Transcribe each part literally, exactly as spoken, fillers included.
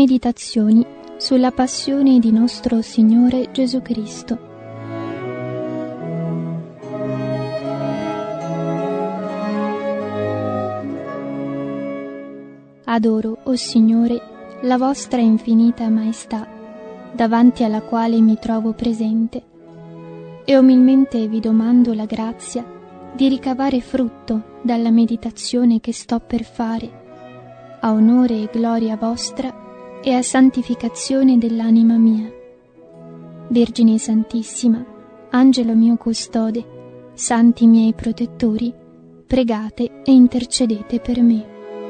Meditazioni sulla passione di nostro Signore Gesù Cristo. Adoro, o Signore, la vostra infinita maestà, davanti alla quale mi trovo presente, e umilmente vi domando la grazia di ricavare frutto dalla meditazione che sto per fare, a onore e gloria vostra e a santificazione dell'anima mia. Vergine Santissima, Angelo mio custode, santi miei protettori, pregate e intercedete per me.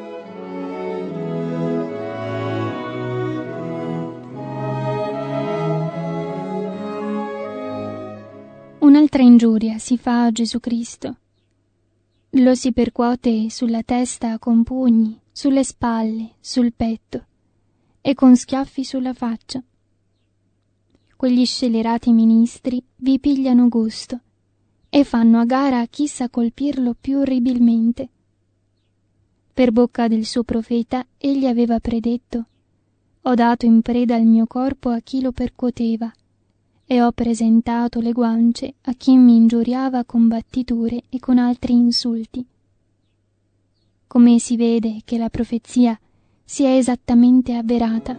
Un'altra ingiuria si fa a Gesù Cristo. Lo si percuote sulla testa con pugni, sulle spalle, sul petto e con schiaffi sulla faccia. Quegli scellerati ministri vi pigliano gusto e fanno a gara chi sa colpirlo più orribilmente. Per bocca del suo profeta egli aveva predetto: «Ho dato in preda il mio corpo a chi lo percuoteva e ho presentato le guance a chi mi ingiuriava con battiture e con altri insulti». Come si vede che la profezia si è esattamente avverata.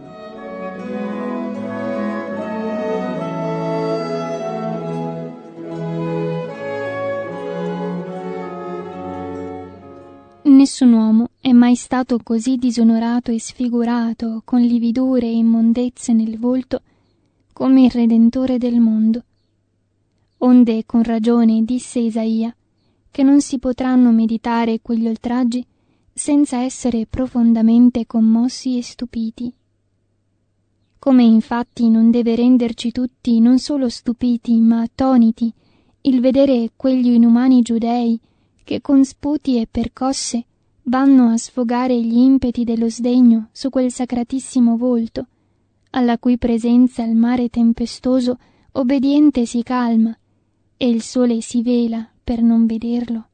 Nessun uomo è mai stato così disonorato e sfigurato, con lividure e immondezze nel volto, come il Redentore del mondo. Onde con ragione disse Isaia che non si potranno meditare quegli oltraggi senza essere profondamente commossi e stupiti. Come infatti non deve renderci tutti non solo stupiti ma attoniti il vedere quegli inumani giudei che con sputi e percosse vanno a sfogare gli impeti dello sdegno su quel sacratissimo volto, alla cui presenza il mare tempestoso obbediente si calma e il sole si vela per non vederlo.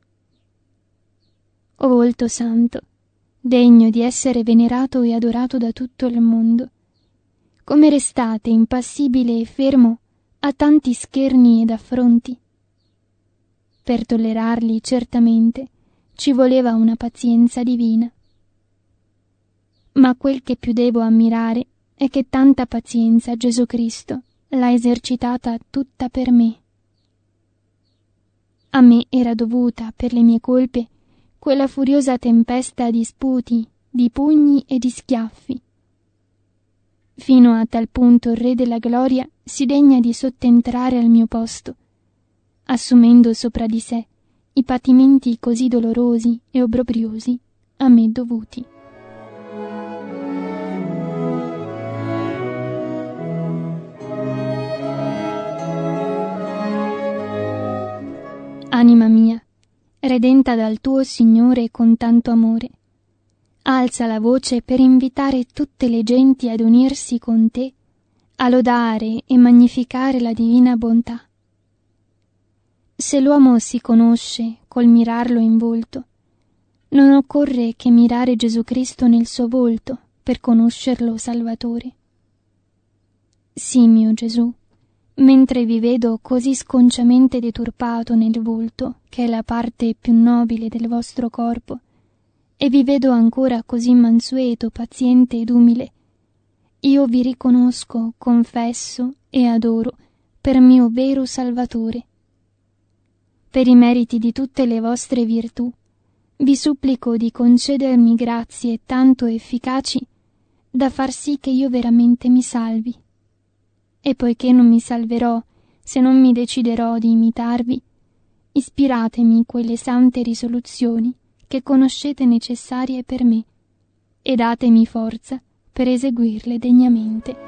O volto santo, degno di essere venerato e adorato da tutto il mondo, come restate impassibile e fermo a tanti scherni ed affronti? Per tollerarli certamente ci voleva una pazienza divina. Ma quel che più devo ammirare è che tanta pazienza Gesù Cristo l'ha esercitata tutta per me. A me era dovuta, per le mie colpe, quella furiosa tempesta di sputi, di pugni e di schiaffi. Fino a tal punto il Re della Gloria si degna di sottentrare al mio posto, assumendo sopra di sé i patimenti così dolorosi e obbrobriosi a me dovuti. Anima mia, redenta dal tuo Signore con tanto amore, alza la voce per invitare tutte le genti ad unirsi con te, a lodare e magnificare la divina bontà. Se l'uomo si conosce col mirarlo in volto, non occorre che mirare Gesù Cristo nel suo volto per conoscerlo Salvatore. Sì, mio Gesù, mentre vi vedo così sconciamente deturpato nel volto, che è la parte più nobile del vostro corpo, e vi vedo ancora così mansueto, paziente ed umile, io vi riconosco, confesso e adoro per mio vero Salvatore. Per i meriti di tutte le vostre virtù, vi supplico di concedermi grazie tanto efficaci da far sì che io veramente mi salvi. E poiché non mi salverò se non mi deciderò di imitarvi, ispiratemi quelle sante risoluzioni che conoscete necessarie per me e datemi forza per eseguirle degnamente.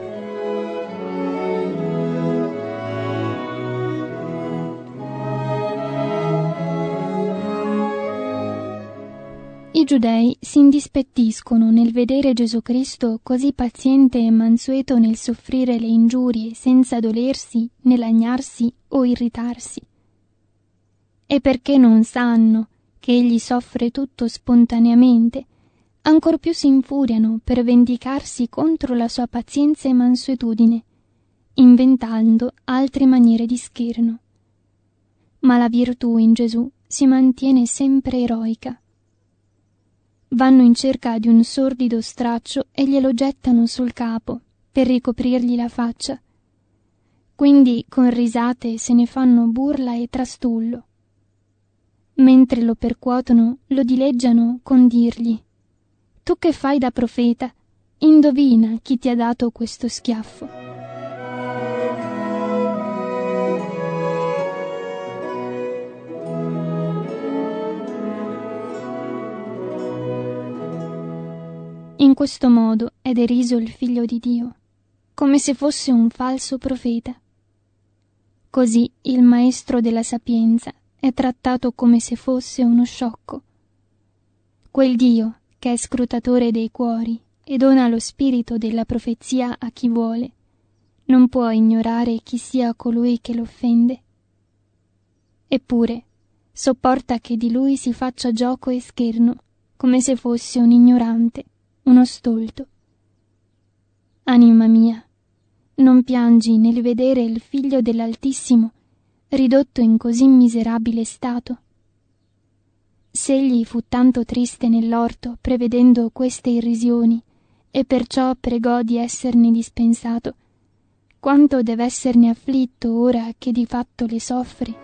I giudei si indispettiscono nel vedere Gesù Cristo così paziente e mansueto nel soffrire le ingiurie senza dolersi né lagnarsi o irritarsi. E perché non sanno che egli soffre tutto spontaneamente, ancor più si infuriano per vendicarsi contro la sua pazienza e mansuetudine, inventando altre maniere di scherno. Ma la virtù in Gesù si mantiene sempre eroica. Vanno in cerca di un sordido straccio e glielo gettano sul capo per ricoprirgli la faccia. Quindi con risate se ne fanno burla e trastullo. Mentre lo percuotono, lo dileggiano con dirgli: «Tu che fai da profeta, indovina chi ti ha dato questo schiaffo». In questo modo è deriso il Figlio di Dio, come se fosse un falso profeta. Così il maestro della sapienza è trattato come se fosse uno sciocco. Quel Dio, che è scrutatore dei cuori e dona lo spirito della profezia a chi vuole, non può ignorare chi sia colui che l'offende. Eppure sopporta che di lui si faccia gioco e scherno, come se fosse un ignorante, uno stolto. Anima mia, non piangi nel vedere il Figlio dell'Altissimo ridotto in così miserabile stato? S'egli fu tanto triste nell'orto prevedendo queste irrisioni e perciò pregò di esserne dispensato, quanto deve esserne afflitto ora che di fatto le soffre?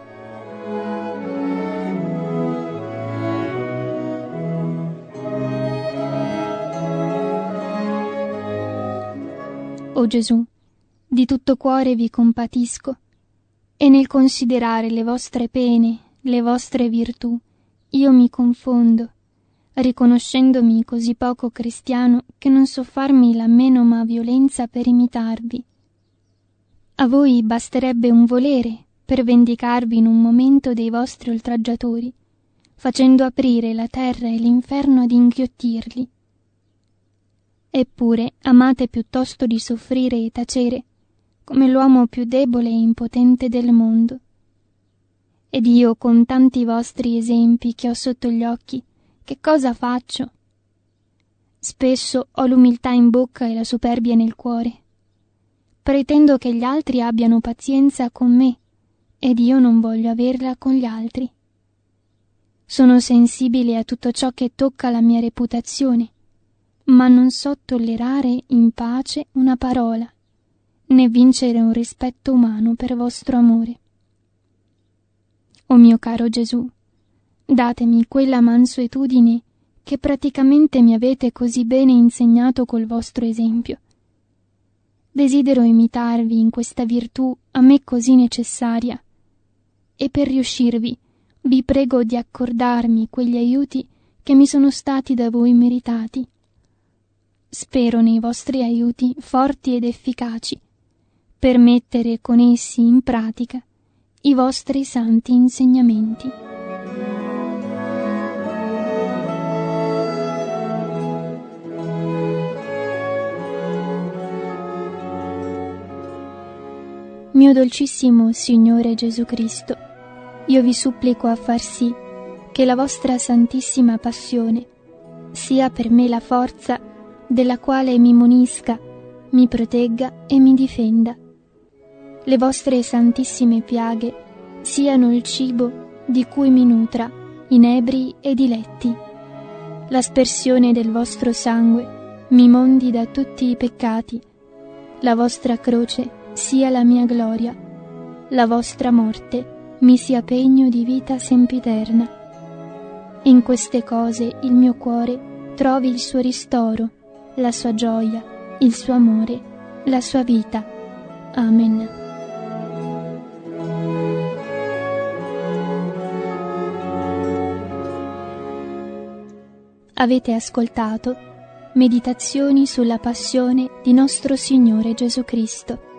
O Gesù, di tutto cuore vi compatisco, e nel considerare le vostre pene, le vostre virtù, io mi confondo, riconoscendomi così poco cristiano che non so farmi la menoma violenza per imitarvi. A voi basterebbe un volere per vendicarvi in un momento dei vostri oltraggiatori, facendo aprire la terra e l'inferno ad inghiottirli. Eppure amate piuttosto di soffrire e tacere, come l'uomo più debole e impotente del mondo. Ed io, con tanti vostri esempi che ho sotto gli occhi, che cosa faccio? Spesso ho l'umiltà in bocca e la superbia nel cuore. Pretendo che gli altri abbiano pazienza con me, ed io non voglio averla con gli altri. Sono sensibile a tutto ciò che tocca la mia reputazione, ma non so tollerare in pace una parola, né vincere un rispetto umano per vostro amore. O mio caro Gesù, datemi quella mansuetudine che praticamente mi avete così bene insegnato col vostro esempio. Desidero imitarvi in questa virtù a me così necessaria, e per riuscirvi vi prego di accordarmi quegli aiuti che mi sono stati da voi meritati. Spero nei vostri aiuti forti ed efficaci, per mettere con essi in pratica i vostri santi insegnamenti. Mio dolcissimo Signore Gesù Cristo, io vi supplico a far sì che la vostra santissima passione sia per me la forza della quale mi munisca, mi protegga e mi difenda. Le vostre santissime piaghe siano il cibo di cui mi nutra, inebri e diletti. L'aspersione del vostro sangue mi mondi da tutti i peccati. La vostra croce sia la mia gloria. La vostra morte mi sia pegno di vita sempiterna. In queste cose il mio cuore trovi il suo ristoro, la sua gioia, il suo amore, la sua vita. Amen. Avete ascoltato Meditazioni sulla passione di nostro Signore Gesù Cristo.